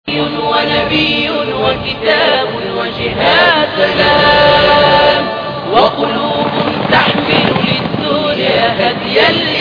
ونبي وكتاب وجهاد سلام وقلوب تحمل للدنيا هدي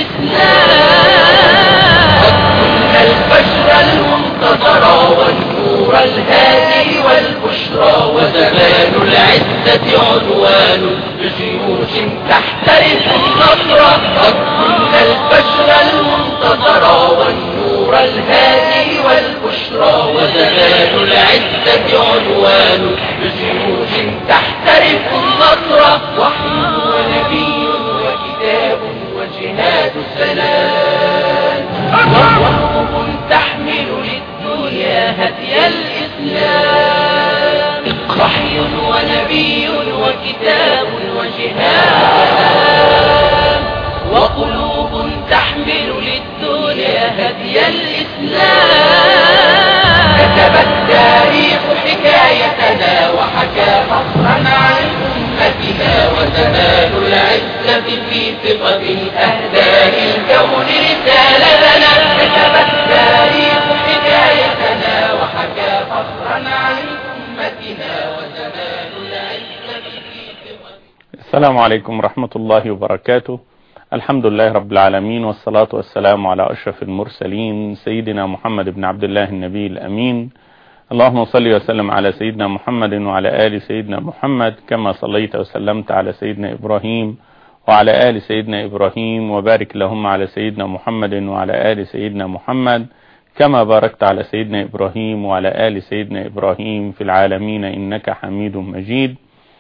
الإسلام قد كنا البشر المنتظر والنور الهادي والبشرى وزمان العزة عنوان بجيوش تحترف النصر قد كنا البشر المنتظر والنور الهادي والبشرى وزمان العزة عنوان بجيوش تحترف النصر وحي ونبي وكتاب وجهاد سلام وقلوب تحمل للدنيا هدي الإسلام وحي ونبي وكتاب وجهاد وقلوب تحمل للدنيا هدي الإسلام كتب التاريخ حكايتنا وحكى فخرا عن أمتنا وزمان العزة في ثقة أهداء الكون رسالتنا كتب التاريخ حكايتنا وحكى فخرا عن أمتنا وزمان العزة في ثقة. السلام عليكم ورحمة الله وبركاته. الحمد لله رب العالمين، والصلاة والسلام على أشرف المرسلين سيدنا محمد بن عبد الله النبي الأمين. اللهم صل وسلم على سيدنا محمد وعلى آل سيدنا محمد كما صليت وسلمت على سيدنا إبراهيم وعلى آل سيدنا إبراهيم، وبارك لهم على سيدنا محمد وعلى آل سيدنا محمد كما باركت على سيدنا إبراهيم وعلى آل سيدنا إبراهيم في العالمين إنك حميد مجيد.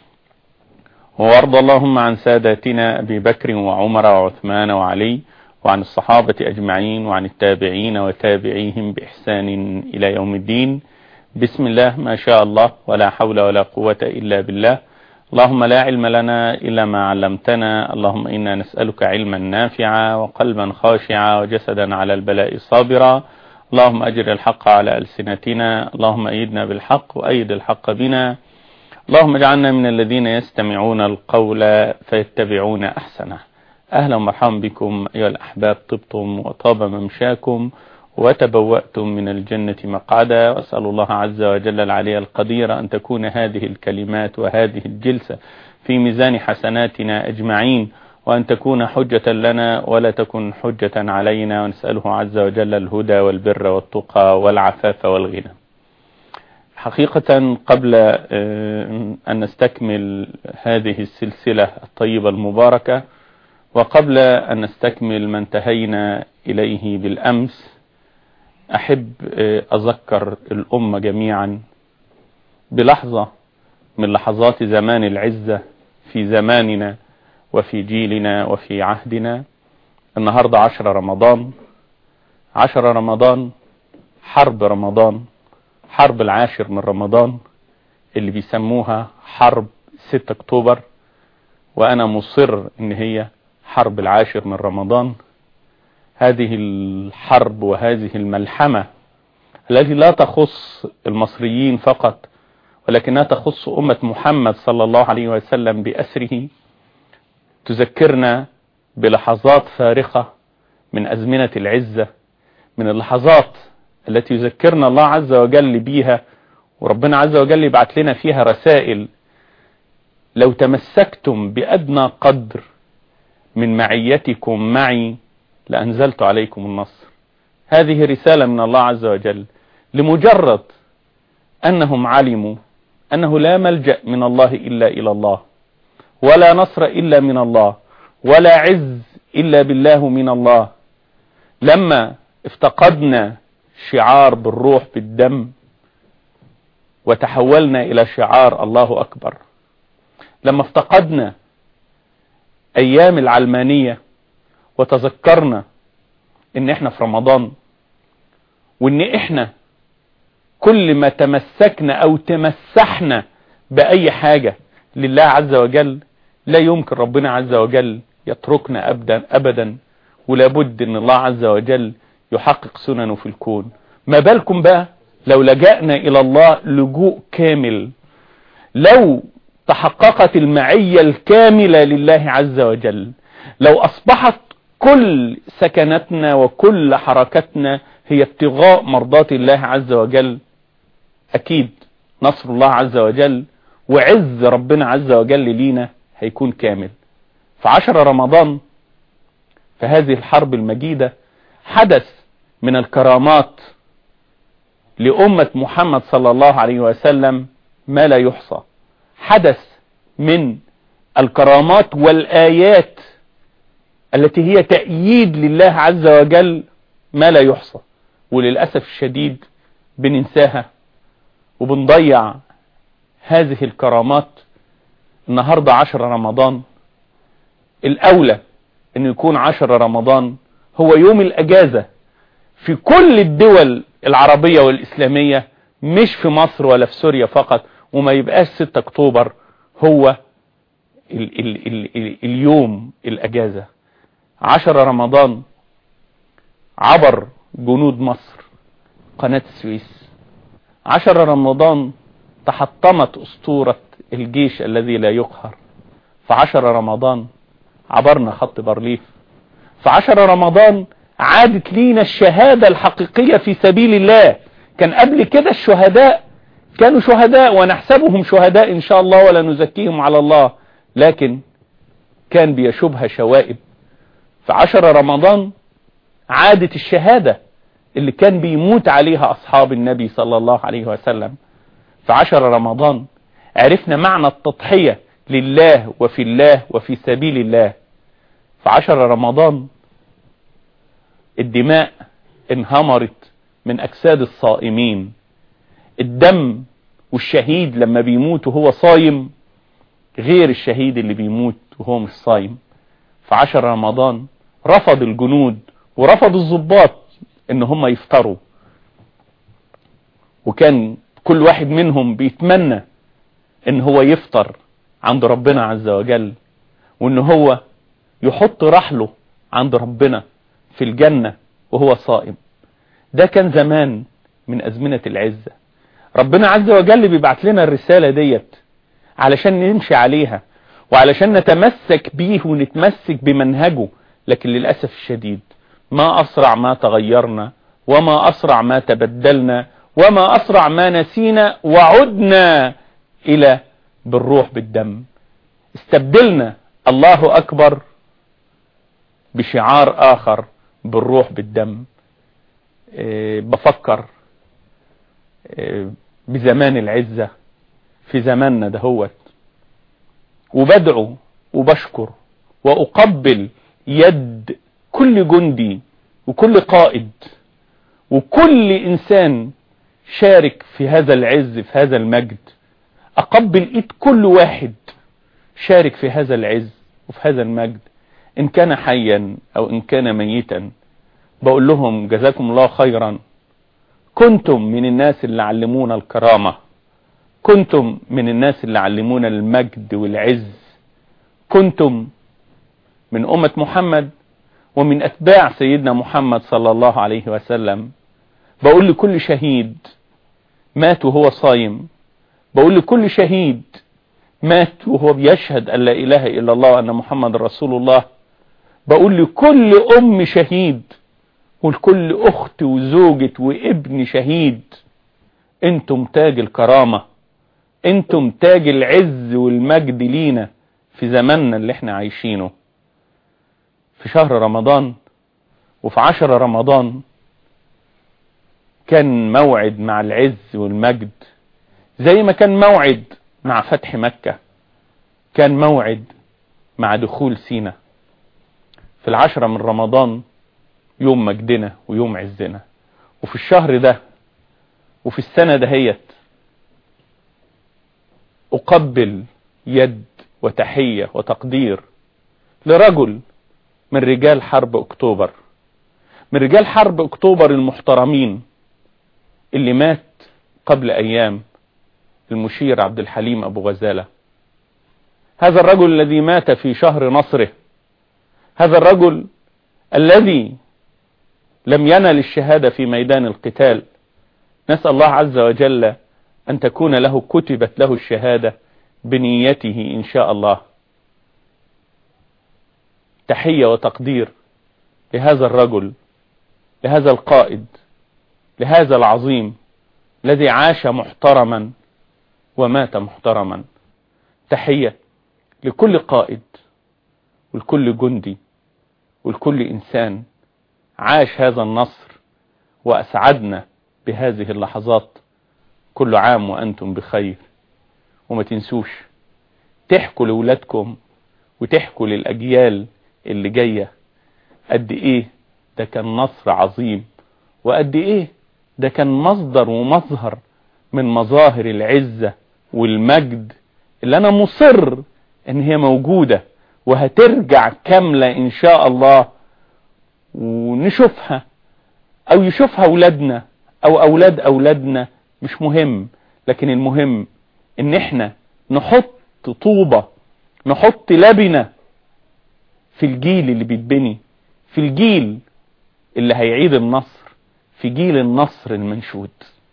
وارض اللهم عن ساداتنا أبي بكر وعمر وعثمان وعلي وعن الصحابة أجمعين وعن التابعين وتابعيهم بإحسان إلى يوم الدين. بسم الله ما شاء الله ولا حول ولا قوة إلا بالله. اللهم لا علم لنا إلا ما علمتنا. اللهم إنا نسألك علما نافعا وقلبا خاشعا وجسدا على البلاء صابرا. اللهم أجر الحق على ألسنتنا. اللهم أيدنا بالحق وأيد الحق بنا. اللهم اجعلنا من الذين يستمعون القول فيتبعون أحسنه. أهلا ومرحبا بكم أيها الأحباب، طبتم وطاب ممشاكم وتبوأتم من الجنة مقعدا. وأسأل الله عز وجل العلي القدير أن تكون هذه الكلمات وهذه الجلسة في ميزان حسناتنا أجمعين، وأن تكون حجة لنا ولا تكن حجة علينا. ونسأله عز وجل الهدى والبر والتقى والعفاف والغنى. حقيقة قبل أن نستكمل هذه السلسلة الطيبة المباركة، وقبل أن نستكمل ما انتهينا إليه بالأمس، أحب أذكر الأمة جميعا بلحظة من لحظات زمان العزة في زماننا وفي جيلنا وفي عهدنا. النهاردة 10 رمضان، 10 رمضان، حرب رمضان، حرب 10 من رمضان اللي بيسموها حرب 6 أكتوبر، وأنا مصر إن هي حرب 10 من رمضان. هذه الحرب وهذه الملحمة التي لا تخص المصريين فقط، ولكنها تخص أمة محمد صلى الله عليه وسلم بأسره، تذكرنا بلحظات فارقة من أزمنة العزة، من اللحظات التي يذكرنا الله عز وجل بيها، وربنا عز وجل يبعث لنا فيها رسائل: لو تمسكتم بأدنى قدر من معيتكم معي لأنزلت عليكم النصر. هذه رسالة من الله عز وجل لمجرد أنهم علموا أنه لا ملجأ من الله إلا إلى الله، ولا نصر إلا من الله، ولا عز إلا بالله من الله. لما افتقدنا شعار بالروح بالدم وتحولنا إلى شعار الله أكبر، لما افتقدنا أيام العلمانية وتذكرنا إن إحنا في رمضان، وإن إحنا كل ما تمسكنا أو تمسحنا بأي حاجة لله عز وجل لا يمكن ربنا عز وجل يتركنا أبدا، ولابد إن الله عز وجل يحقق سننه في الكون. ما بالكم بقى لو لجأنا إلى الله لجوء كامل، لو تحققت المعية الكاملة لله عز وجل، لو أصبحت كل سكنتنا وكل حركتنا هي ابتغاء مرضات الله عز وجل، أكيد نصر الله عز وجل وعز ربنا عز وجل لينا هيكون كامل. في 10 رمضان في هذه الحرب المجيدة حدث من الكرامات لأمة محمد صلى الله عليه وسلم ما لا يحصى. حدث من الكرامات والآيات التي هي تأييد لله عز وجل ما لا يحصى، وللأسف الشديد بننساها وبنضيع هذه الكرامات. النهاردة 10 رمضان، الأولى أن يكون 10 رمضان هو يوم الأجازة في كل الدول العربية والإسلامية، مش في مصر ولا في سوريا فقط، وما يبقاش 6 أكتوبر هو اليوم الأجازة. 10 رمضان عبر جنود مصر قناة السويس. 10 رمضان تحطمت أسطورة الجيش الذي لا يقهر. في 10 رمضان عبرنا خط بارليف. في 10 رمضان عادت لينا الشهادة الحقيقية في سبيل الله. كان قبل كده الشهداء كانوا شهداء ونحسبهم شهداء إن شاء الله ولا نزكيهم على الله، لكن كان بيشوبها شوائب. في 10 رمضان عادت الشهادة اللي كان بيموت عليها أصحاب النبي صلى الله عليه وسلم. في 10 رمضان عرفنا معنى التضحية لله وفي الله وفي سبيل الله. في 10 رمضان الدماء انهمرت من أجساد الصائمين. الدم والشهيد لما بيموت وهو صايم غير الشهيد اللي بيموت وهو مش صايم. في 10 رمضان رفض الجنود ورفض الضباط ان هم يفطروا، وكان كل واحد منهم بيتمنى ان هو يفطر عند ربنا عز وجل، وان هو يحط رحله عند ربنا في الجنة وهو صائم. ده كان زمان من أزمنة العزة. ربنا عز وجل بيبعت لنا الرسالة ديت علشان نمشي عليها وعلشان نتمسك بيه ونتمسك بمنهجه، لكن للأسف الشديد ما أسرع ما تغيرنا وما أسرع ما تبدلنا وما أسرع ما نسينا وعدنا إلى بالروح بالدم. استبدلنا الله أكبر بشعار آخر بالروح بالدم. بفكر بزمان العزة في زماننا دهوت، وبدعو وبشكر وأقبل يد كل جندي وكل قائد وكل إنسان شارك في هذا العز في هذا المجد. أقبل إيد كل واحد شارك في هذا العز وفي هذا المجد، إن كان حيا أو إن كان ميتا. بقول لهم جزاكم الله خيرا، كنتم من الناس اللي علمونا الكرامة، كنتم من الناس اللي علمونا المجد والعز، كنتم من أمة محمد ومن أتباع سيدنا محمد صلى الله عليه وسلم. بقول لكل شهيد مات وهو صايم، بقول لكل شهيد مات وهو بيشهد أن لا إله إلا الله وأن محمد رسول الله، بقول لكل أم شهيد ولكل أخت وزوجة وابن شهيد، انتم تاج الكرامة، انتم تاج العز والمجد لينا في زماننا اللي احنا عايشينه. في شهر رمضان وفي 10 رمضان كان موعد مع العز والمجد، زي ما كان موعد مع فتح مكة، كان موعد مع دخول سينا. في 10 من رمضان يوم مجدنا ويوم عزنا. وفي الشهر ده وفي السنة دهيت أقبل يد وتحية وتقدير لرجل من رجال حرب أكتوبر، من رجال حرب أكتوبر المحترمين اللي مات قبل أيام، المشير عبد الحليم أبو غزالة. هذا الرجل الذي مات في شهر نصره، هذا الرجل الذي لم ينل الشهادة في ميدان القتال، نسأل الله عز وجل أن تكون له كتبت له الشهادة بنيته إن شاء الله. تحية وتقدير لهذا الرجل، لهذا القائد، لهذا العظيم، الذي عاش محترما ومات محترما. تحية لكل قائد ولكل جندي ولكل إنسان عاش هذا النصر وأسعدنا بهذه اللحظات. كل عام وأنتم بخير. وما تنسوش تحكوا لأولادكم وتحكوا للأجيال اللي جاية قد إيه ده كان نصر عظيم، وقد إيه ده كان مصدر ومظهر من مظاهر العزة والمجد اللي أنا مصر إن هي موجودة وهترجع كاملة إن شاء الله، ونشوفها أو يشوفها أولادنا أو أولاد أولادنا، مش مهم. لكن المهم إن إحنا نحط طوبة، نحط لبنة في الجيل اللي بيتبني، في الجيل اللي هيعيد النصر، في جيل النصر المنشود.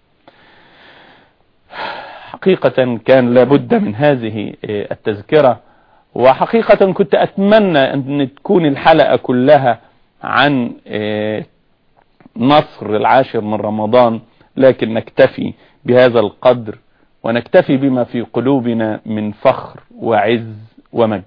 حقيقة كان لابد من هذه التذكرة، وحقيقة كنت أتمنى أن تكون الحلقة كلها عن نصر العاشر من رمضان، لكن نكتفي بهذا القدر ونكتفي بما في قلوبنا من فخر وعز ومجد.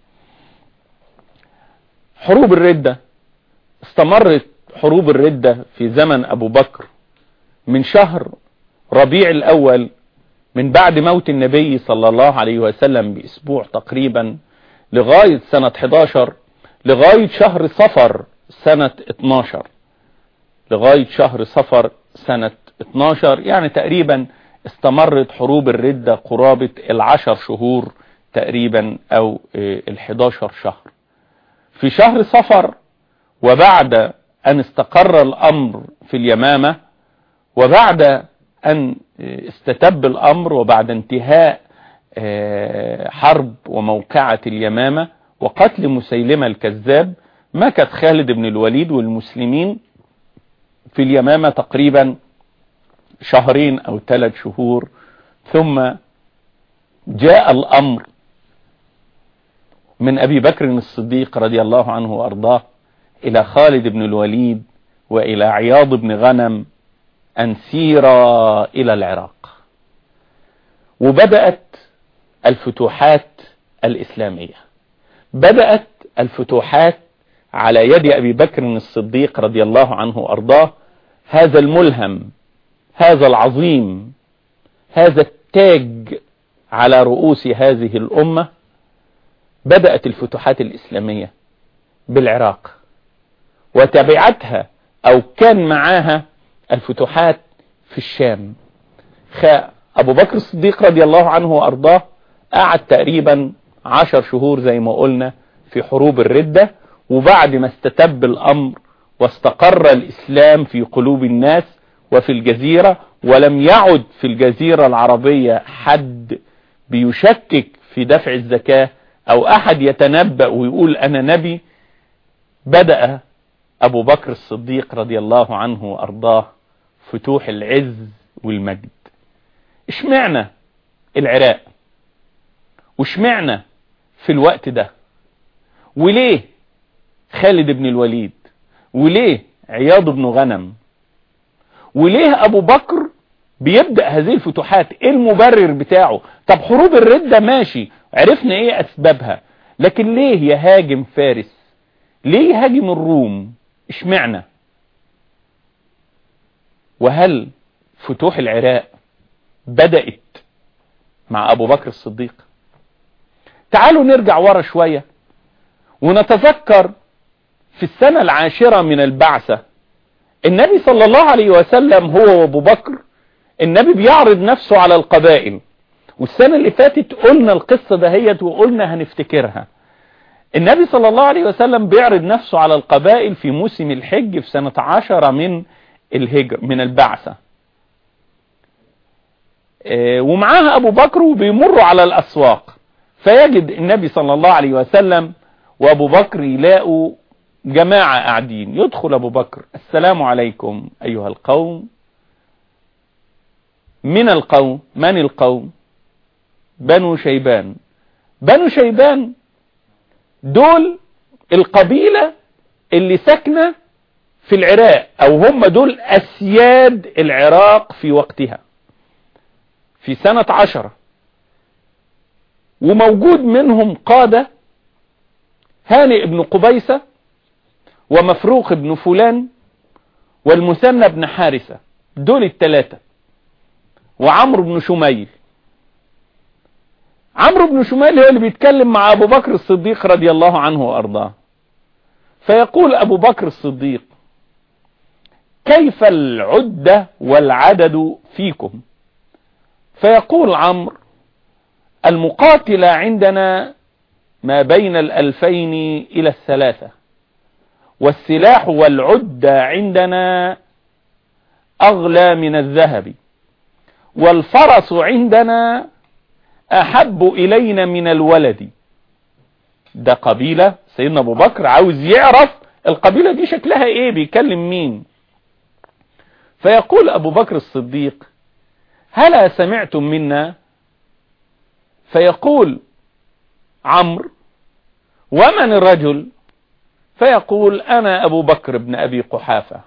حروب الردة استمرت، حروب الردة في زمن أبو بكر من شهر ربيع الأول من بعد موت النبي صلى الله عليه وسلم بأسبوع تقريبا لغاية سنة 11، لغاية شهر صفر سنة 12، لغاية شهر صفر سنة 12، يعني تقريبا استمرت حروب الردة قرابة 10 شهور تقريبا أو 11 شهر. في شهر صفر وبعد أن استقر الأمر في اليمامة، وبعد أن استتب الأمر، وبعد انتهاء حرب وموقعة اليمامة وقتل مسيلمة الكذاب، مكث خالد بن الوليد والمسلمين في اليمامة تقريبا 2 أو 3 شهور. ثم جاء الأمر من أبي بكر الصديق رضي الله عنه وأرضاه إلى خالد بن الوليد وإلى عياض بن غنم أن سيرا إلى العراق. وبدأت الفتوحات الإسلامية، بدأت الفتوحات على يد أبي بكر الصديق رضي الله عنه وأرضاه، هذا الملهم، هذا العظيم، هذا التاج على رؤوس هذه الأمة. بدأت الفتوحات الإسلامية بالعراق، وتبعتها أو كان معاها الفتوحات في الشام. أبو بكر الصديق رضي الله عنه وأرضاه قعد تقريبا 10 شهور زي ما قلنا في حروب الردة، وبعد ما استتب الأمر واستقر الإسلام في قلوب الناس وفي الجزيرة، ولم يعد في الجزيرة العربية حد بيشكك في دفع الزكاة أو أحد يتنبأ ويقول أنا نبي، بدأ أبو بكر الصديق رضي الله عنه وأرضاه فتوح العز والمجد. اشمعنا العراق؟ واشمعنا في الوقت ده؟ وليه خالد بن الوليد؟ وليه عياض بن غنم؟ وليه أبو بكر بيبدأ هذه الفتوحات؟ ايه المبرر بتاعه؟ طب حروب الردة ماشي، عرفنا ايه أسبابها، لكن ليه يهاجم فارس؟ ليه يهاجم الروم؟ اشمعنا؟ وهل فتوح العراق بدأت مع أبو بكر الصديق؟ تعالوا نرجع ورا شوية ونتذكر في السنة 10 من البعثة، النبي صلى الله عليه وسلم هو وأبو بكر، النبي بيعرض نفسه على القبائل. والسنة اللي فاتت قلنا القصة دهيت وقلنا هنفتكرها. النبي صلى الله عليه وسلم بيعرض نفسه على القبائل في موسم الحج في سنة 10 من الهجر من البعثة، ومعاها أبو بكر، وبيمروا على الأسواق، فيجد النبي صلى الله عليه وسلم وأبو بكر يلاقوا جماعة قاعدين. يدخل أبو بكر: السلام عليكم أيها القوم. من القوم؟ من القوم؟ بنو شيبان. بنو شيبان دول القبيلة اللي ساكنة في العراق، أو هم دول أسياد العراق في وقتها. في سنة 10، وموجود منهم قادة هانئ بن قبيسة ومفروق بن فلان والمثنى بن حارثة، دول الثلاثة، وعمرو بن شميل. عمرو بن شميل هو اللي بيتكلم مع أبو بكر الصديق رضي الله عنه وأرضاه، فيقول أبو بكر الصديق: كيف العدة والعدد فيكم؟ فيقول عمرو: المقاتل عندنا ما بين 2000 إلى 3، والسلاح والعدة عندنا أغلى من الذهب، والفرس عندنا أحب إلينا من الولد. ده قبيلة سيدنا أبو بكر عاوز يعرف القبيلة دي شكلها إيه، بيكلم مين. فيقول أبو بكر الصديق: هلا سمعتم منا؟ فيقول عمرو: ومن الرجل؟ فيقول: أنا أبو بكر بن أبي قحافة.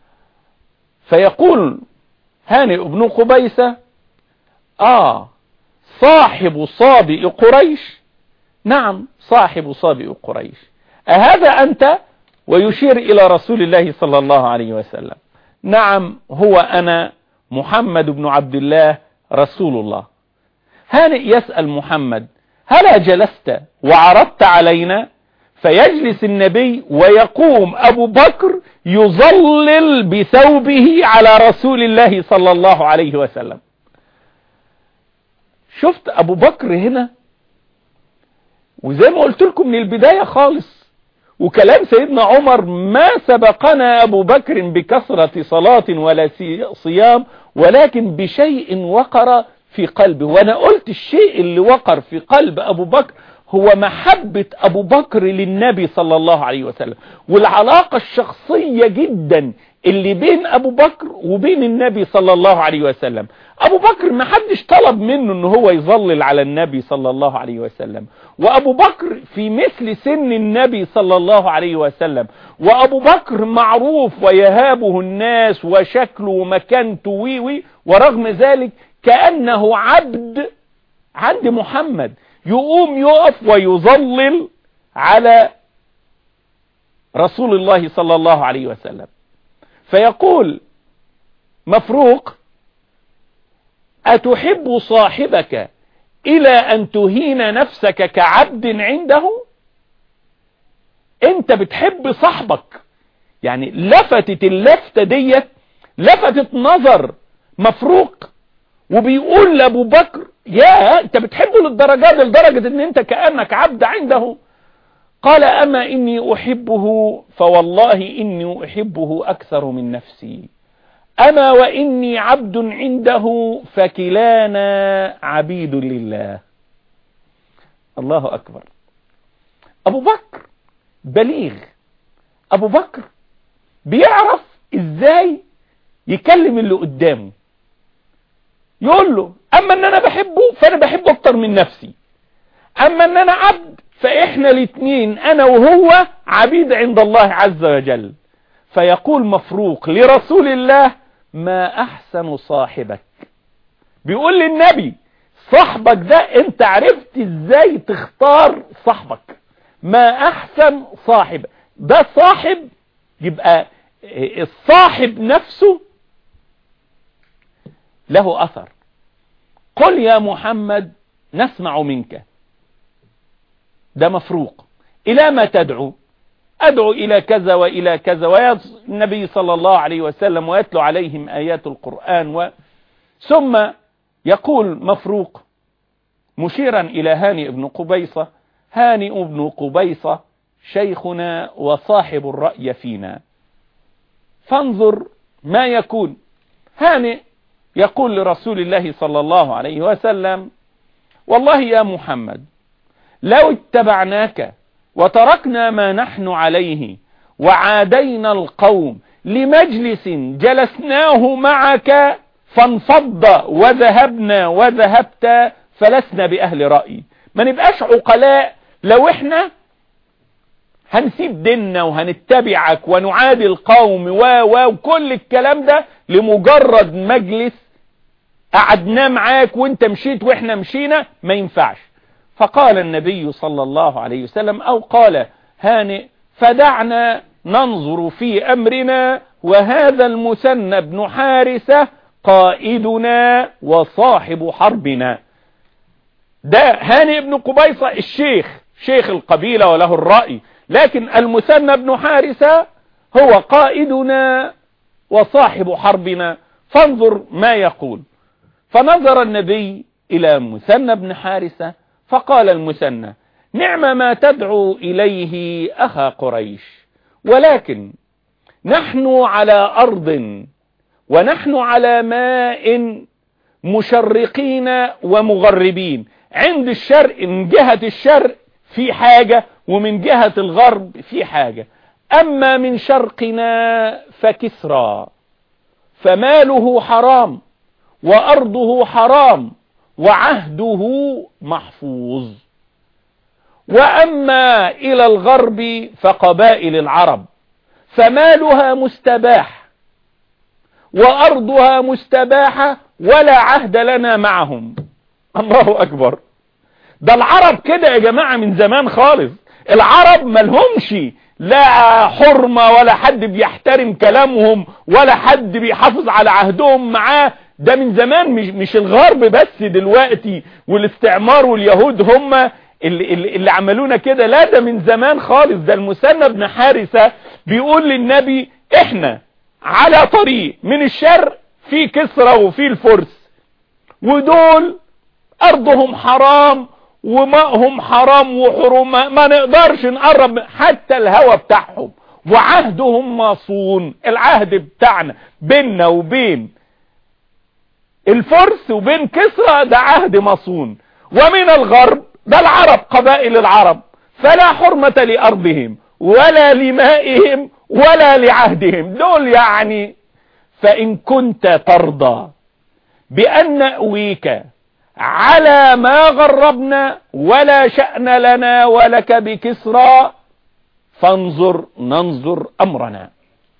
فيقول هانئ بن قبيسة: صاحب صابئ قريش. نعم، صاحب صابئ قريش. أهذا أنت؟ ويشير إلى رسول الله صلى الله عليه وسلم. نعم، هو أنا محمد بن عبد الله رسول الله. هانئ يسأل محمد: هلا جلست وعرضت علينا؟ فيجلس النبي ويقوم أبو بكر يظلل بثوبه على رسول الله صلى الله عليه وسلم. شفت أبو بكر هنا؟ وزي ما قلت لكم من البداية خالص، وكلام سيدنا عمر: ما سبقنا أبو بكر بكثرة صلاة ولا صيام، ولكن بشيء وقر في قلبه. وانا قلت الشيء اللي وقر في قلب أبو بكر هو محبة أبو بكر للنبي صلى الله عليه وسلم، والعلاقة الشخصية جدا اللي بين أبو بكر وبين النبي صلى الله عليه وسلم. أبو بكر ما حدش طلب منه أنه هو يظلل على النبي صلى الله عليه وسلم، وأبو بكر في مثل سن النبي صلى الله عليه وسلم، وأبو بكر معروف ويهابه الناس وشكله ومكانته ويوي، ورغم ذلك كأنه عبد عند محمد، يقوم يقف ويظلل على رسول الله صلى الله عليه وسلم. فيقول مفروق: أتحب صاحبك إلى أن تهين نفسك كعبد عنده؟ أنت بتحب صاحبك. يعني لفتت اللفتة ديت لفتت نظر مفروق، وبيقول لأبو بكر: يا أنت بتحبه لدرجة أن أنت كأنك عبد عنده. قال: أما إني أحبه فوالله إني أحبه أكثر من نفسي، أما وإني عبد عنده فكلانا عبيد لله. الله أكبر. أبو بكر بليغ، أبو بكر بيعرف إزاي يكلم اللي قدامه، يقول له: أما أن أنا بحبه فأنا بحبه أكتر من نفسي، أما أن أنا عبد فإحنا الاثنين أنا وهو عبيد عند الله عز وجل. فيقول مفروق لرسول الله: ما أحسن صاحبك. بيقول للنبي: صاحبك ده أنت عرفت إزاي تختار صاحبك، ما أحسن صاحب. ده صاحب، يبقى الصاحب نفسه له أثر. قل يا محمد نسمع منك. ده مفروق. إلى ما تدعو؟ أدعو إلى كذا وإلى كذا، والنبي صلى الله عليه وسلم ويتلو عليهم آيات القرآن. ثم يقول مفروق مشيرا إلى هانئ بن قبيصة: هانئ بن قبيصة شيخنا وصاحب الرأي فينا، فانظر ما يكون. هانئ يقول لرسول الله صلى الله عليه وسلم: والله يا محمد لو اتبعناك وتركنا ما نحن عليه وعادينا القوم لمجلس جلسناه معك فانفض وذهبنا وذهبت فلسنا بأهل رأي. ما نبقاش عقلاء لو احنا هنسيب ديننا وهنتبعك ونعادي القوم وكل الكلام ده لمجرد مجلس قعدنا معاك وانت مشيت واحنا مشينا، ما ينفعش. فقال النبي صلى الله عليه وسلم، أو قال هانئ: فدعنا ننظر في أمرنا، وهذا المثنى بن حارثة قائدنا وصاحب حربنا. ده هانئ بن قبيصة الشيخ، شيخ القبيلة وله الرأي، لكن المثنى بن حارثة هو قائدنا وصاحب حربنا، فانظر ما يقول. فنظر النبي إلى مثنى بن حارثة فقال المثنى: نعم ما تدعو إليه أخا قريش، ولكن نحن على أرض ونحن على ماء مشرقين ومغربين، عند الشرق من جهة الشرق في حاجة ومن جهة الغرب في حاجة، أما من شرقنا فكسرى، فماله حرام وأرضه حرام وعهده محفوظ، وأما إلى الغرب فقبائل العرب، فمالها مستباح وأرضها مستباحة ولا عهد لنا معهم. الله أكبر. ده العرب كده يا جماعة من زمان خالص، العرب ملهمش لا حرمة ولا حد بيحترم كلامهم ولا حد بيحافظ على عهدهم معاه. ده من زمان، مش الغرب بس دلوقتي والاستعمار واليهود هم اللي عملونا كده، لا ده من زمان خالص. ده المثنى بن حارثة بيقول للنبي: احنا على طريق من الشرق في كسرى وفي الفرس، ودول ارضهم حرام وماءهم حرام وحرمة، ما نقدرش نقرب حتى الهوى بتاعهم، وعهدهم مصون. العهد بتاعنا بيننا وبين الفرس وبين كسرى ده عهد مصون. ومن الغرب ده العرب، قبائل العرب، فلا حرمة لأرضهم ولا لمائهم ولا لعهدهم دول يعني. فإن كنت ترضى بأن نأويك على ما غربنا ولا شأن لنا ولك بكسرى، فانظر ننظر أمرنا.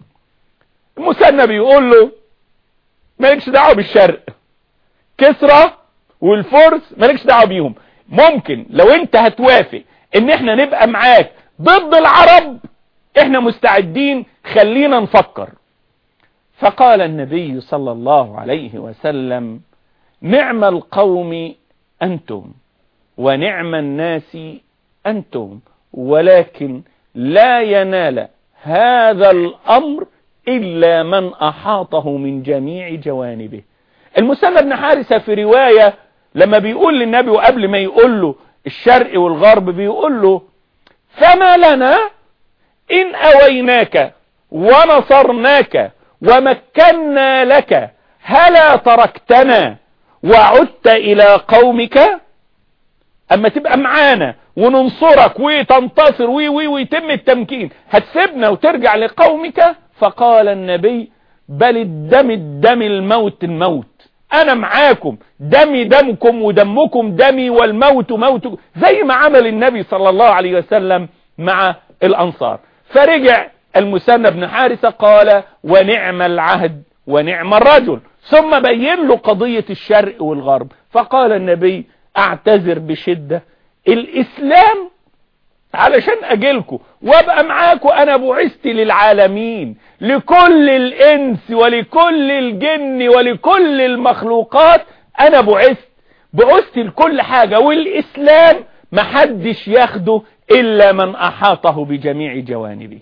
المثنى بيقول له: مالكش دعوة بالشرق، كسرى والفرس مالكش دعوة بيهم، ممكن لو انت هتوافق ان احنا نبقى معاك ضد العرب احنا مستعدين، خلينا نفكر. فقال النبي صلى الله عليه وسلم: نعم القوم أنتم ونعم الناس أنتم، ولكن لا ينال هذا الأمر إلا من أحاطه من جميع جوانبه. المثنى بن حارثة في رواية لما بيقول للنبي وقبل ما يقول له الشرق والغرب بيقول له: فما لنا إن أويناك ونصرناك ومكنا لك، هلا تركتنا وعدت إلى قومك؟ أما تبقى معانا وننصرك وتنتصر ويتم التمكين، هتسيبنا وترجع لقومك؟ فقال النبي: بل الدم الموت الموت، أنا معاكم، دمي دمكم ودمكم دمي والموت موتكم، زي ما عمل النبي صلى الله عليه وسلم مع الأنصار. فرجع المثنى بن حارثة قال: ونعم العهد ونعم الرجل. ثم بين له قضية الشرق والغرب، فقال النبي: اعتذر بشدة، الإسلام علشان أجلكم وابقى معاكم، أنا بعثت للعالمين، لكل الإنس ولكل الجن ولكل المخلوقات، أنا بعثت لكل حاجة، والإسلام محدش ياخده إلا من أحاطه بجميع جوانبه.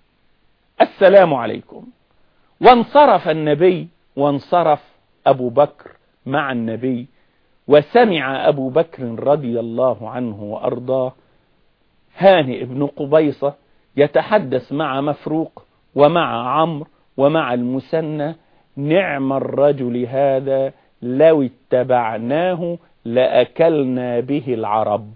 السلام عليكم. وانصرف النبي وانصرف أبو بكر مع النبي، وسمع أبو بكر رضي الله عنه وأرضاه هانئ بن قبيصة يتحدث مع مفروق ومع عمرو ومع المثنى: نعم الرجل هذا لو اتبعناه لأكلنا به العرب.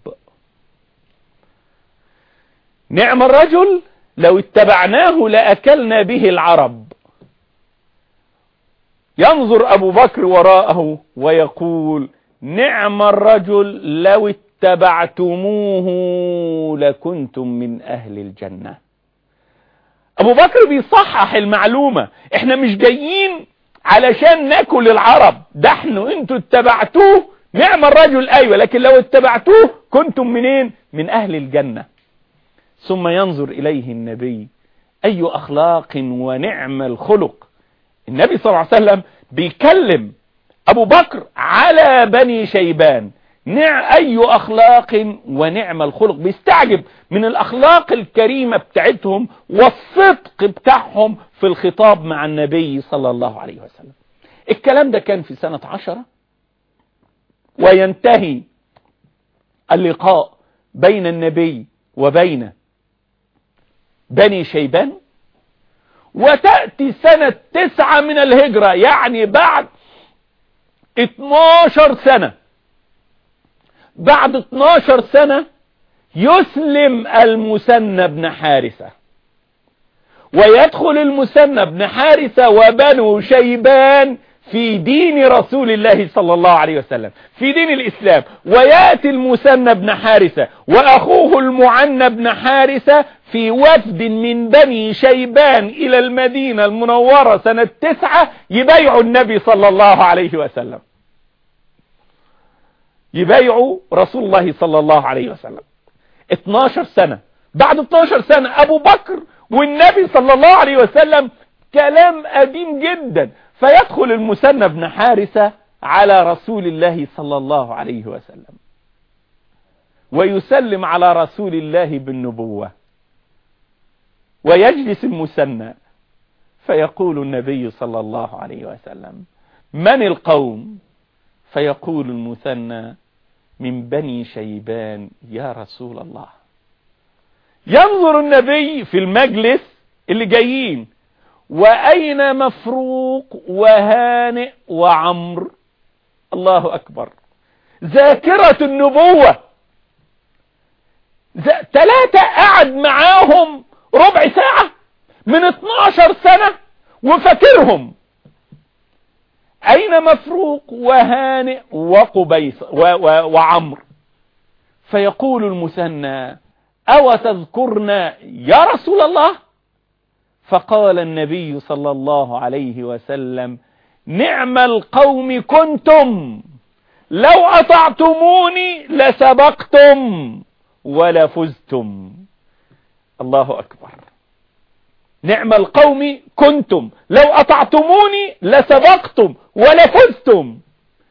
نعم الرجل لو اتبعناه لأكلنا به العرب. ينظر أبو بكر وراءه ويقول: نعم الرجل لو اتبعتموه لكنتم من أهل الجنة. أبو بكر بيصحح المعلومة، احنا مش جايين علشان ناكل العرب، ده انتوا اتبعتوه نعم الرجل ايوه، لكن لو اتبعتوه كنتم منين؟ من اهل الجنة. ثم ينظر اليه النبي، اي اخلاق ونعم الخلق. النبي صلى الله عليه وسلم بيكلم ابو بكر على بني شيبان، اي اخلاق ونعم الخلق، بيستعجب من الاخلاق الكريمة بتاعتهم والصدق بتاعهم في الخطاب مع النبي صلى الله عليه وسلم. الكلام ده كان في سنة 10، وينتهي اللقاء بين النبي وبين بني شيبان، وتأتي سنة 9 من الهجرة، يعني بعد 12 سنة. بعد 12 سنة يسلم المثنى بن حارثة، ويدخل المثنى بن حارثة وبنو شيبان في دين رسول الله صلى الله عليه وسلم، في دين الإسلام. ويأتي المثنى بن حارثة وأخوه المعنى بن حارثة في وفد من بني شيبان إلى المدينة المنورة سنة 9 يبايعوا النبي صلى الله عليه وسلم، يبايعوا رسول الله صلى الله عليه وسلم. 12 سنة. بعد 12 سنة أبو بكر والنبي صلى الله عليه وسلم، كلام قديم جدا. فيدخل المثنى بن حارثة على رسول الله صلى الله عليه وسلم ويسلم على رسول الله بالنبوة، ويجلس المثنى فيقول النبي صلى الله عليه وسلم: من القوم؟ فيقول المثنى: من بني شيبان يا رسول الله. ينظر النبي في المجلس اللي جايين، وأين مفروق وهانئ وعمر؟ الله أكبر، ذاكرة النبوة. 3 قعد معاهم ربع ساعة من 12 سنة وفاكرهم. أين مفروق وهانئ وقبيس وعمر؟ فيقول المثنى: أو تذكرنا يا رسول الله؟ فقال النبي صلى الله عليه وسلم: نعم القوم كنتم، لو أطعتموني لسبقتم ولفزتم. الله أكبر. نعم القوم كنتم، لو أطعتموني لسبقتم ولفزتم.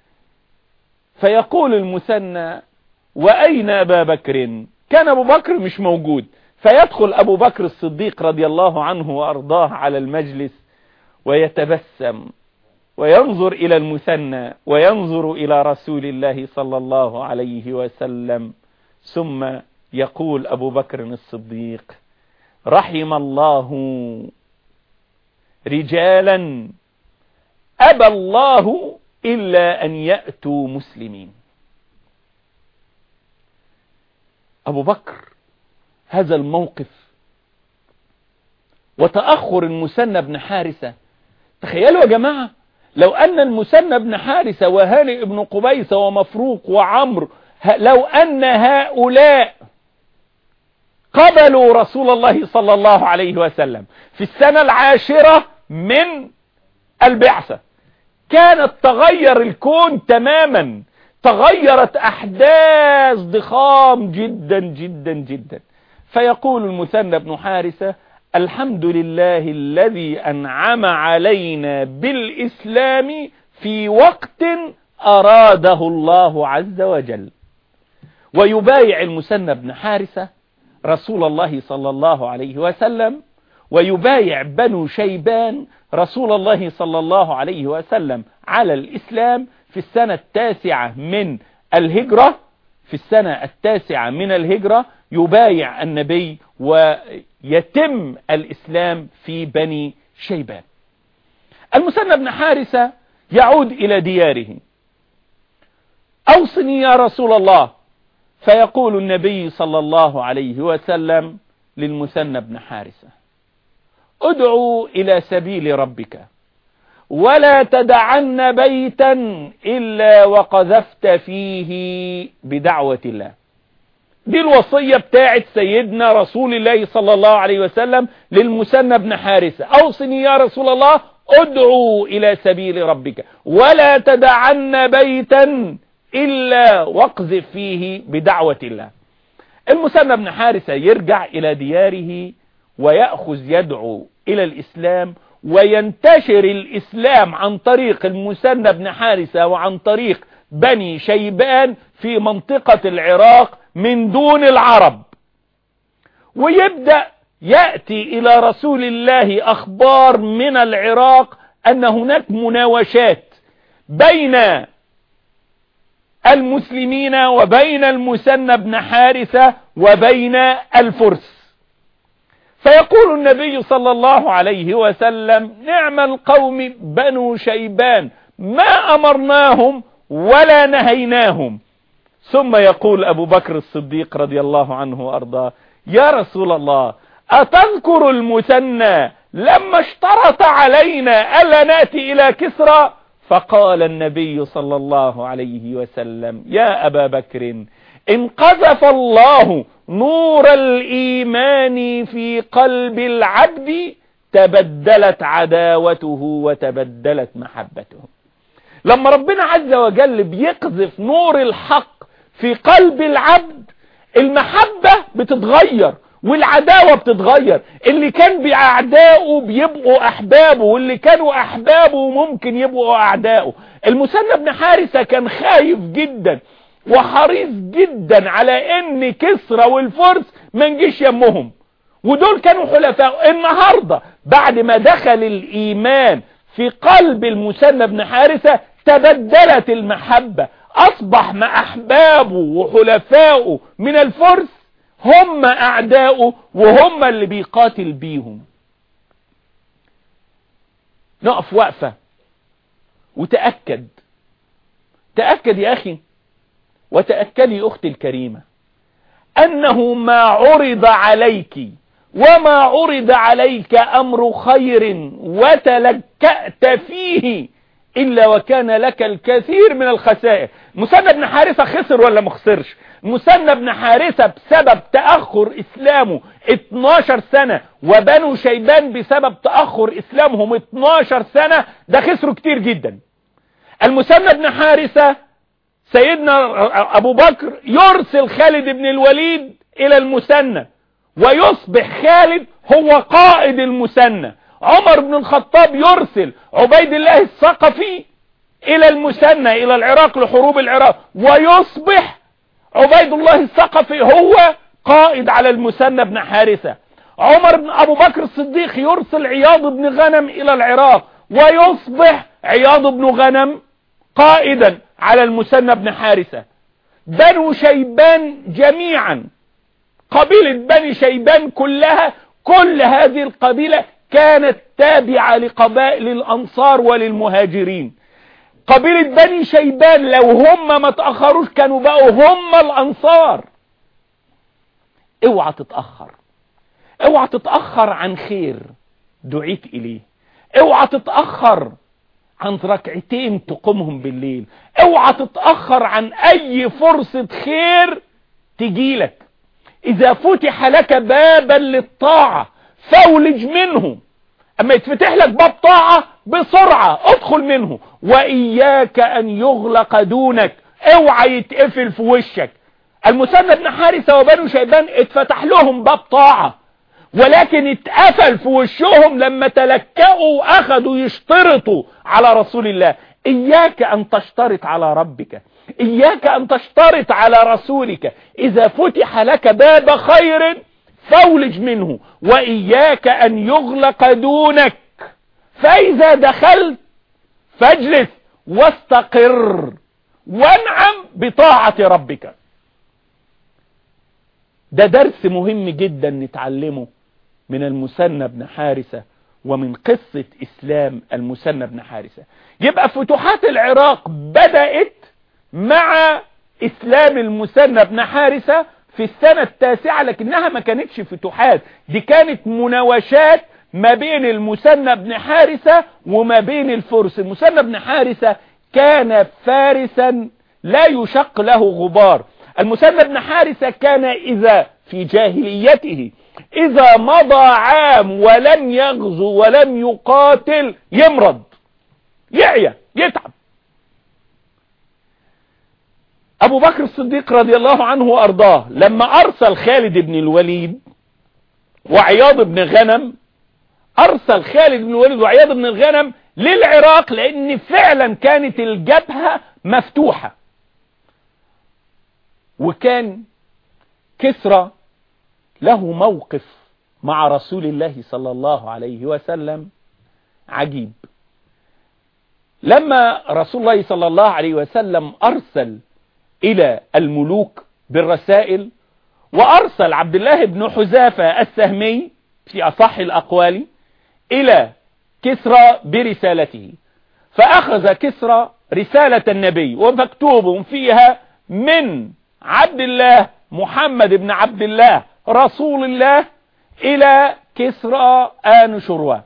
فيقول المثنى: وأين أبا بكر؟ كان أبو بكر مش موجود. فيدخل أبو بكر الصديق رضي الله عنه وأرضاه على المجلس ويتبسم وينظر إلى المثنى وينظر إلى رسول الله صلى الله عليه وسلم، ثم يقول أبو بكر الصديق: رحم الله رجالا أبى الله إلا أن يأتوا مسلمين. أبو بكر هذا الموقف وتأخر المثنى بن حارثة. تخيلوا يا جماعة، لو أن المثنى بن حارثة وهانئ بن قبيس ومفروق وعمر، لو أن هؤلاء قبلوا رسول الله صلى الله عليه وسلم في السنة 10 من البعثة، كانت تغير الكون تماما، تغيرت أحداث ضخام جدا جدا جدا. فيقول المثنى بن حارثة: الحمد لله الذي أنعم علينا بالإسلام في وقت أراده الله عز وجل. ويبايع المثنى بن حارثة رسول الله صلى الله عليه وسلم، ويبايع بنو شيبان رسول الله صلى الله عليه وسلم على الإسلام في السنة 9 من الهجرة. في السنة 9 من الهجرة يبايع النبي ويتم الإسلام في بني شيبان. المثنى بن حارثة يعود إلى دياره: أوصني يا رسول الله. فيقول النبي صلى الله عليه وسلم للمثنى بن حارثة: ادعو إلى سبيل ربك ولا تدعن بيتا إلا وقذفت فيه بدعوة الله. دي الوصية بتاعت سيدنا رسول الله صلى الله عليه وسلم للمثنى بن حارثة: أوصني يا رسول الله ادعو إلى سبيل ربك ولا تدعن بيتا إلا واقذف فيه بدعوة الله. المثنى بن حارثة يرجع إلى دياره ويأخذ يدعو إلى الإسلام، وينتشر الإسلام عن طريق المثنى بن حارثة وعن طريق بني شيبان في منطقة العراق من دون العرب. ويبدأ يأتي إلى رسول الله أخبار من العراق أن هناك مناوشات بين المسلمين وبين المثنى بن حارثة وبين الفرس. فيقول النبي صلى الله عليه وسلم: نعم القوم بنو شيبان، ما أمرناهم ولا نهيناهم. ثم يقول أبو بكر الصديق رضي الله عنه وأرضاه: يا رسول الله، أتذكر المثنى لما اشترط علينا ألا نأتي إلى كسرى؟ فقال النبي صلى الله عليه وسلم: يا أبا بكر، إن قذف الله نور الإيمان في قلب العبد تبدلت عداوته وتبدلت محبته. لما ربنا عز وجل بيقذف نور الحق في قلب العبد، المحبة بتتغير والعداوة بتتغير. اللي كان بأعدائه بيبقوا أحبابه، واللي كانوا أحبابه ممكن يبقوا أعدائه. المثنى بن حارثة كان خايف جدا وحريص جدا على ان كسرى والفرس ما نجيش يمهم، ودول كانوا حلفاء. النهاردة بعد ما دخل الإيمان في قلب المثنى بن حارثة تبدلت المحبة، أصبح مع أحبابه وحلفائه من الفرس هم أعداؤه وهم اللي بيقاتل بيهم. نقف وقفة وتأكد يا أخي، وتأكدي أختي الكريمة، أنه ما عرض عليك وما عرض عليك أمر خير وتلكأت فيه إلا وكان لك الكثير من الخسائر. مثنى بن حارثة خسر ولا مخسرش؟ مثنى بن حارثة بسبب تأخر إسلامه 12 سنة، وبنو شيبان بسبب تأخر إسلامهم 12 سنة، ده خسروا كتير جدا. المثنى بن حارثة سيدنا أبو بكر يرسل خالد بن الوليد إلى المثنى، ويصبح خالد هو قائد المثنى. عمر بن الخطاب يرسل عبيد الله الثقفي إلى المثنى إلى العراق لحروب العراق، ويصبح عبيد الله الثقفي هو قائد على المثنى بن حارثة. أبو بكر الصديق يرسل عياض بن غنم إلى العراق، ويصبح عياض بن غنم قائدا على المثنى بن حارثة. بنو شيبان جميعا، قبيلة بني شيبان كلها، كل هذه القبيلة كانت تابعة لقبائل الأنصار وللمهاجرين. قبيلة بني شيبان لو هم ما تأخروش كانوا بقوا هم الأنصار. اوعى تتأخر، اوعى تتأخر عن خير دعيت إليه، اوعى تتأخر عن ركعتين تقومهم بالليل، اوعى تتأخر عن أي فرصة خير تجيلك. إذا فتح لك بابا للطاعة فولج منه، أما يتفتح لك باب طاعة بسرعة ادخل منه. وإياك أن يغلق دونك، اوعى يتقفل في وشك. المثنى بن حارثة وبنو شيبان اتفتح لهم باب طاعة، ولكن اتقفل في وشهم لما تلكأوا واخدوا يشترطوا على رسول الله. إياك أن تشترط على ربك، إياك أن تشترط على رسولك. إذا فتح لك باب خير فولج منه، وإياك أن يغلق دونك. فإذا دخلت فاجلس واستقر وانعم بطاعة ربك. ده درس مهم جدا نتعلمه من المثنى بن حارثة ومن قصة إسلام المثنى بن حارثة. يبقى فتوحات العراق بدأت مع إسلام المثنى بن حارثة في السنة 9، لكنها ما كانتش فتوحات، دي كانت مناوشات ما بين المثنى بن حارثة وما بين الفرس. المثنى بن حارثة كان فارسا لا يشق له غبار. المثنى بن حارثة كان إذا في جاهليته إذا مضى عام ولم يغزو ولم يقاتل يمرض، يعيا، يتعب. أبو بكر الصديق رضي الله عنه وأرضاه لما أرسل خالد بن الوليد وعياض بن غنم، أرسل خالد بن الوليد وعياض بن الغنم للعراق، لأن فعلا كانت الجبهة مفتوحة. وكان كسرى له موقف مع رسول الله صلى الله عليه وسلم عجيب. لما رسول الله صلى الله عليه وسلم أرسل إلى الملوك بالرسائل، وأرسل عبد الله بن حذافة السهمي في أصح الأقوال إلى كسرى برسالته، فأخذ كسرى رسالة النبي ومكتوب فيها من عبد الله محمد بن عبد الله رسول الله إلى كسرى آنوشروان.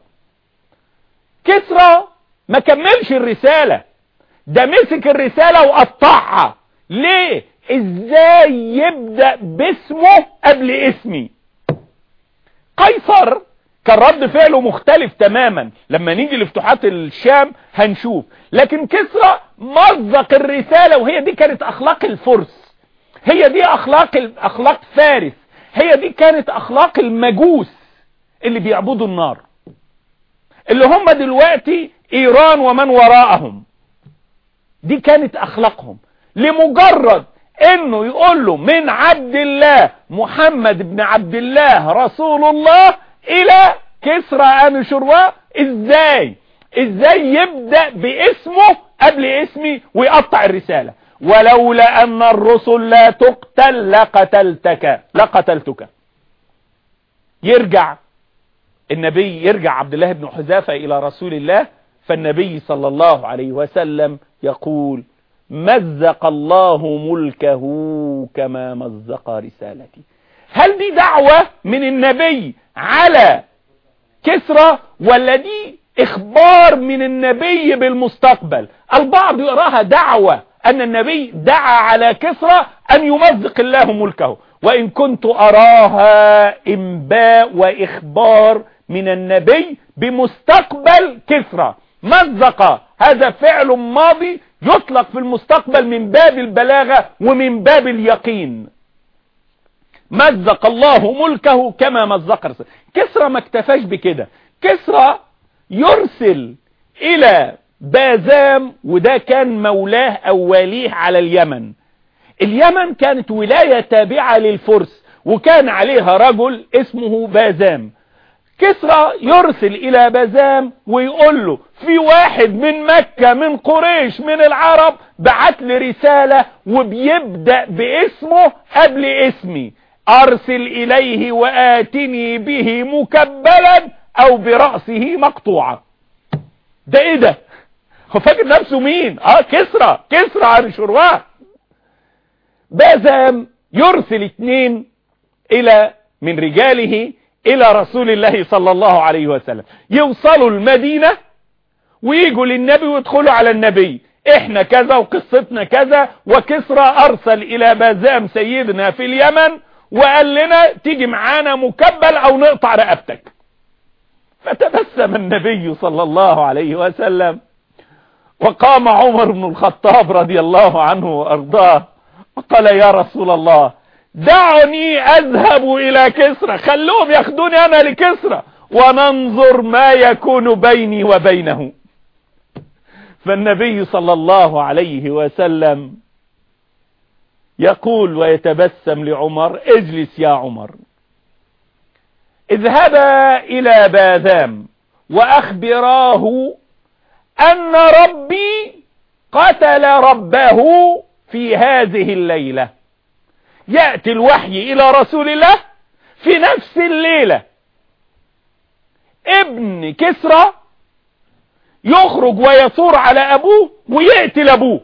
كسرى ما كملش الرسالة، ده مسك الرسالة وقطعها. ليه؟ ازاي يبدأ باسمه قبل اسمي؟ قيصر كان رد فعله مختلف تماما، لما نيجي لفتوحات الشام هنشوف. لكن كسرى مزق الرسالة، وهي دي كانت اخلاق الفرس، هي دي اخلاق فارس، هي دي كانت اخلاق المجوس اللي بيعبدوا النار، اللي هم دلوقتي ايران ومن وراءهم. دي كانت اخلاقهم. لمجرد انه يقول له من عبد الله محمد بن عبد الله رسول الله الى كسرى آنوشروان، ازاي يبدأ باسمه قبل اسمي ويقطع الرسالة؟ ولولا ان الرسل لا تقتل لقتلتك. يرجع عبد الله بن حذافة الى رسول الله، فالنبي صلى الله عليه وسلم يقول مزق الله ملكه كما مزق رسالتي. هل دي دعوة من النبي على كسرى، ولا دي اخبار من النبي بالمستقبل؟ البعض يراها دعوة، ان النبي دعا على كسرى ان يمزق الله ملكه، وان كنت اراها انباء واخبار من النبي بمستقبل كسرى. مزق هذا فعل ماضي يطلق في المستقبل من باب البلاغة ومن باب اليقين. مزق الله ملكه كما مزق رسالته. كسرى ما اكتفاش بكده، كسرى يرسل الى بازام، وده كان مولاه او واليه على اليمن. اليمن كانت ولاية تابعة للفرس، وكان عليها رجل اسمه بازام. كسرى يرسل الى بازام ويقول له في واحد من مكة من قريش من العرب بعت لي رسالة وبيبدأ باسمه قبل اسمي، ارسل اليه واتني به مكبلا او برأسه مقطوعة. ده ايه ده؟ هو فاكر نفسه مين؟ كسرى آنوشروان. بازام يرسل 2 من رجاله الى رسول الله صلى الله عليه وسلم، يوصلوا المدينة ويجوا للنبي ويدخلوا على النبي، احنا كذا وقصتنا كذا، وكسرى ارسل الى بازام سيدنا في اليمن وقال لنا تيجي معانا مكبل او نقطع رقبتك. فتبسم النبي صلى الله عليه وسلم، وقام عمر بن الخطاب رضي الله عنه وارضاه وقال يا رسول الله دعني اذهب الى كسرى، خلوهم ياخدوني انا لكسرى وننظر ما يكون بيني وبينه. فالنبي صلى الله عليه وسلم يقول ويتبسم لعمر اجلس يا عمر، اذهبا الى باذام واخبراه ان ربي قتل ربه في هذه الليلة. يأتي الوحي الى رسول الله في نفس الليلة، ابن كسرى يخرج ويثور على ابوه ويقتل ابوه.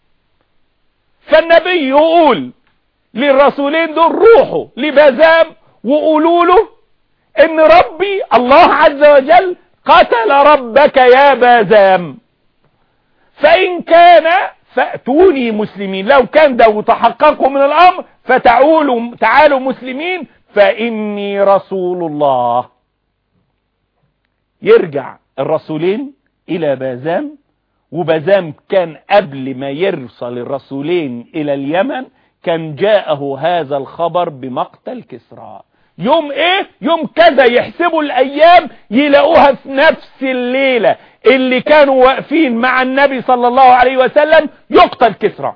فالنبي يقول للرسولين دول روحوا لبازام وقولوا له ان ربي الله عز وجل قتل ربك يا بازام، فإن كان فأتوني مسلمين، لو كان ده وتحققوا من الأمر فتعالوا مسلمين فإني رسول الله. يرجع الرسولين إلى بازام، وبازام كان قبل ما يرسل الرسولين إلى اليمن كان جاءه هذا الخبر بمقتل كسرى. يوم ايه؟ يوم كذا. يحسبوا الأيام يلاقوها في نفس الليلة اللي كانوا واقفين مع النبي صلى الله عليه وسلم يقتل كسرى.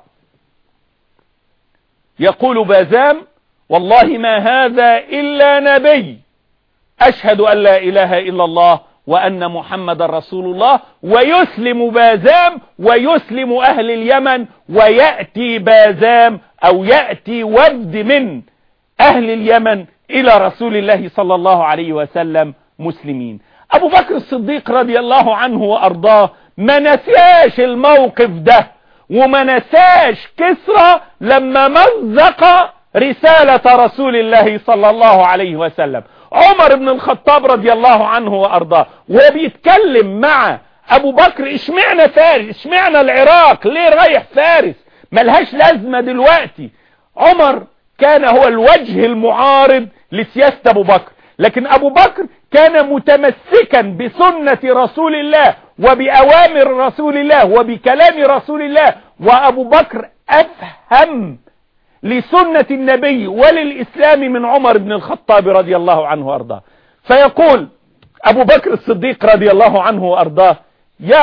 يقول بازام: والله ما هذا إلا نبي، أشهد أن لا إله إلا الله وأن محمد رسول الله. ويسلم بازام ويسلم أهل اليمن، ويأتي بازام أو يأتي وفد من أهل اليمن إلى رسول الله صلى الله عليه وسلم مسلمين. أبو بكر الصديق رضي الله عنه وأرضاه ما نساش الموقف ده، وما نساش كسرى لما مزق رسالة رسول الله صلى الله عليه وسلم. عمر بن الخطاب رضي الله عنه وأرضاه وهو بيتكلم مع أبو بكر: اشمعنا فارس، اشمعنا العراق، ليه رايح فارس؟ ملهاش لازمة دلوقتي. عمر كان هو الوجه المعارض لسياسة أبو بكر، لكن أبو بكر كان متمسكا بسنة رسول الله وبأوامر رسول الله وبكلام رسول الله. وأبو بكر أفهم لسنة النبي وللإسلام من عمر بن الخطاب رضي الله عنه وأرضاه. فيقول أبو بكر الصديق رضي الله عنه وأرضاه: يا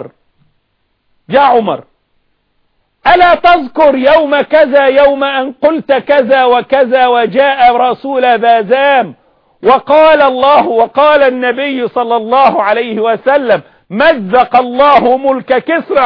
عمر ألا تذكر يوم كذا، يوم أن قلت كذا وكذا وجاء رسول بازام وقال الله وقال النبي صلى الله عليه وسلم: مزق الله ملك كسرى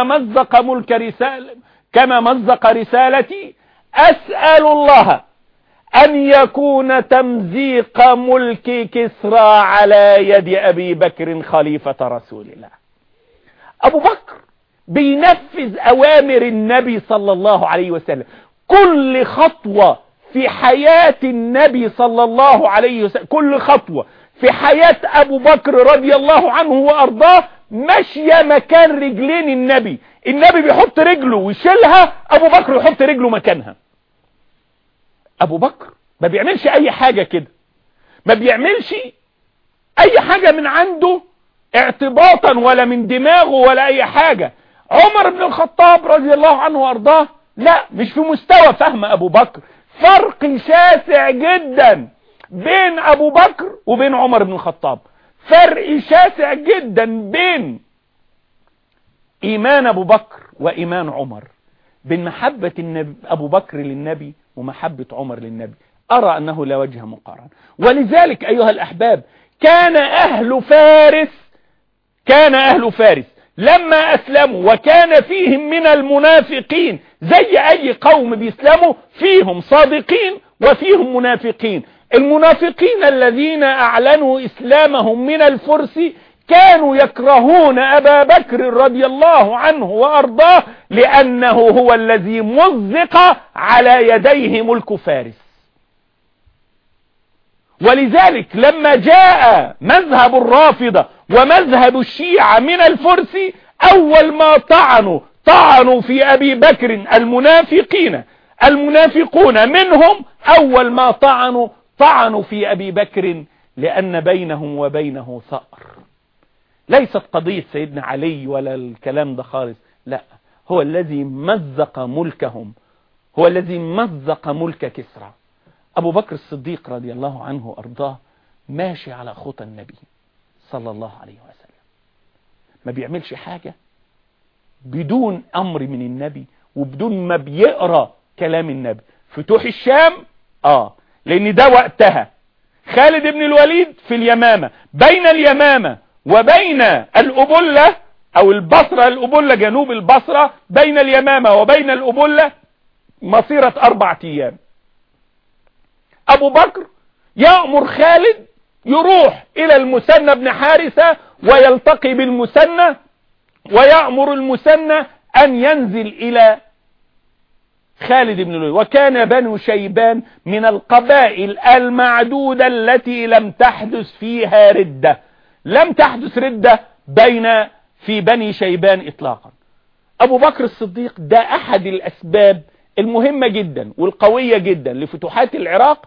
كما مزق رسالتي. أسأل الله أن يكون تمزيق ملك كسرى على يد أبي بكر خليفة رسول الله. أبو بكر بينفذ أوامر النبي صلى الله عليه وسلم. كل خطوة في حياة النبي صلى الله عليه وسلم، كل خطوة في حياة أبو بكر رضي الله عنه وأرضاه ماشية مكان رجلين النبي. النبي بيحط رجله ويشيلها، أبو بكر يحط رجله مكانها. أبو بكر ما بيعملش أي حاجة كده، ما بيعملش أي حاجة من عنده اعتباطا ولا من دماغه ولا أي حاجة. عمر بن الخطاب رضي الله عنه وأرضاه لا، مش في مستوى فهم أبو بكر. فرق شاسع جدا بين أبو بكر وبين عمر بن الخطاب، فرق شاسع جدا بين إيمان أبو بكر وإيمان عمر، بين محبة أبو بكر للنبي ومحبة عمر للنبي. أرى أنه لا وجه مقارنة. ولذلك أيها الأحباب كان أهل فارس لما أسلموا، وكان فيهم من المنافقين زي أي قوم بيسلموا، فيهم صادقين وفيهم منافقين. المنافقين الذين أعلنوا إسلامهم من الفرس كانوا يكرهون أبا بكر رضي الله عنه وأرضاه، لأنه هو الذي مزق على يديه ملك فارس. ولذلك لما جاء مذهب الرافضة ومذهب الشيعة من الفرس، أول ما طعنوا في أبي بكر المنافقون منهم، أول ما طعنوا في أبي بكر، لأن بينهم وبينه ثأر. ليست قضية سيدنا علي ولا الكلام ده خالص، لا، هو الذي مزق ملكهم، هو الذي مزق ملك كسرى. أبو بكر الصديق رضي الله عنه وأرضاه ماشي على خطى النبي صلى الله عليه وسلم، ما بيعملش حاجة بدون أمر من النبي وبدون ما بيقرأ كلام النبي. فتوح الشام لأن ده وقتها. خالد بن الوليد في اليمامة، بين اليمامة وبين الأبلة أو البصرة، الأبلة جنوب البصرة، بين اليمامة وبين الأبلة مسيرة 4 أيام. أبو بكر يأمر خالد يروح إلى المثنى بن حارثة ويلتقي بالمثنى، ويأمر المثنى أن ينزل إلى خالد بن الوليد. وكان بنو شيبان من القبائل المعدودة التي لم تحدث فيها ردة، لم تحدث ردة في بني شيبان إطلاقا. أبو بكر الصديق ده أحد الأسباب المهمة جدا والقوية جدا لفتوحات العراق،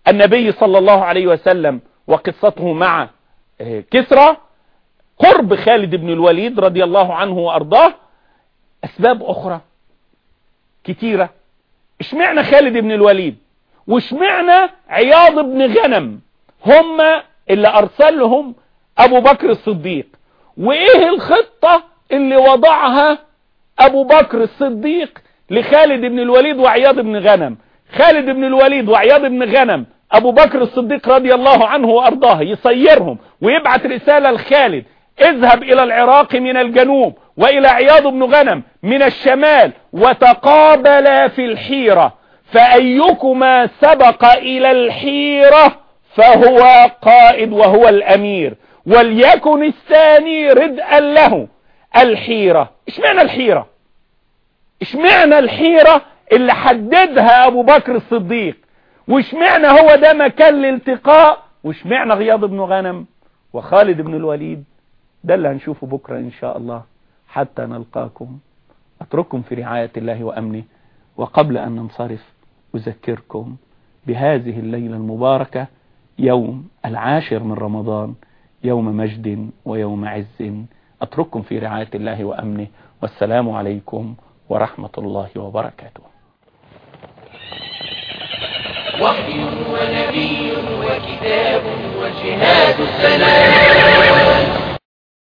النبي صلى الله عليه وسلم وقصته مع كسرى، قرب خالد بن الوليد رضي الله عنه وأرضاه، أسباب أخرى كتيرة. اشمعنى خالد بن الوليد واشمعنى عياض بن غنم هم اللي أرسلهم أبو بكر الصديق؟ وإيه الخطة اللي وضعها أبو بكر الصديق لخالد بن الوليد وعياض بن غنم؟ خالد بن الوليد وعياض بن غنم أبو بكر الصديق رضي الله عنه وأرضاه يصيرهم ويبعث رسالة لخالد: اذهب إلى العراق من الجنوب وإلى عياض بن غنم من الشمال وتقابلا في الحيرة، فأيكما سبق إلى الحيرة فهو قائد وهو الأمير، وليكن الثاني ردءا له. الحيرة، اشمعنى الحيرة؟ اشمعنى الحيرة اللي حددها أبو بكر الصديق؟ واشمعنى هو ده مكان الالتقاء؟ واشمعنى عياض بن غنم وخالد بن الوليد؟ ده اللي هنشوفه بكرة إن شاء الله. حتى نلقاكم أترككم في رعاية الله وأمنه، وقبل أن ننصرف أذكركم بهذه الليلة المباركة، يوم 10 من رمضان، يوم مجد ويوم عز. أترككم في رعاية الله وأمنه، والسلام عليكم ورحمة الله وبركاته. وحي ونبي وكتاب وجهاد السلام.